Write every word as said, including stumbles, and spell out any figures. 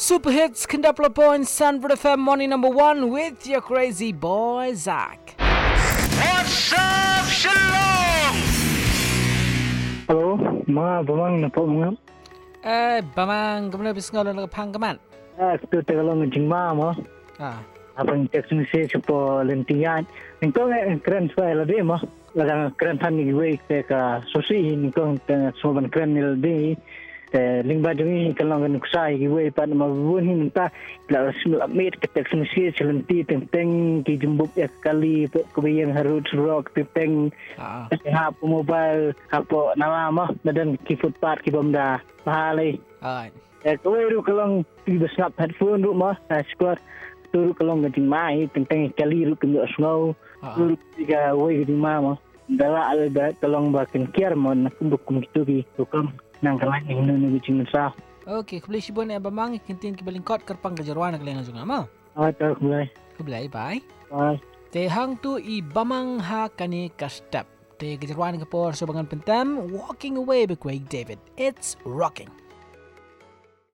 Super Hits Kendapla Point Sanford F M morning number one with your crazy boy Zach. What's up, Shalom? Hello, mga bamang na po mga. Eh, bamang kemana bis ngolong nak pang keman? Ah, tu terlalu ngejeng mo. Ah, Abang cek sini sepo lentian. Ningko keren sekali lagi mo. Lagang keren tan ni gue ke ka sosi ningko soban keren ni lagi. Te lingba jungi kalau kan kusai gue pada mabun minta la sembilan ke tek sini selenti tenteng ki jembuk ya kali kebayang harus rock tenteng ah. ha mobile apa nama mah dan ki footpath ki bomda mahal Alright. Eh, kau itu kalau tiba snap headphone rumah, saya sekuat tu kalau ngajin mai tentang kali itu kena snow, tu tiga way ngajin mama. Dalam ada kalau bakin kiar mon, aku bukan gitu ki, bukan nang kalah ni ni ngajin sah. Okay, kebeli si bonnya bamang kintin kibaling kot kerpang kejarwan nak lengan juga mal. Ah, tak boleh. Kebeli bye. Bye. Te hang tu i bamang ha kani kastap. Te kejarwan ke por sobangan pentam walking away with Craig David. It's rocking.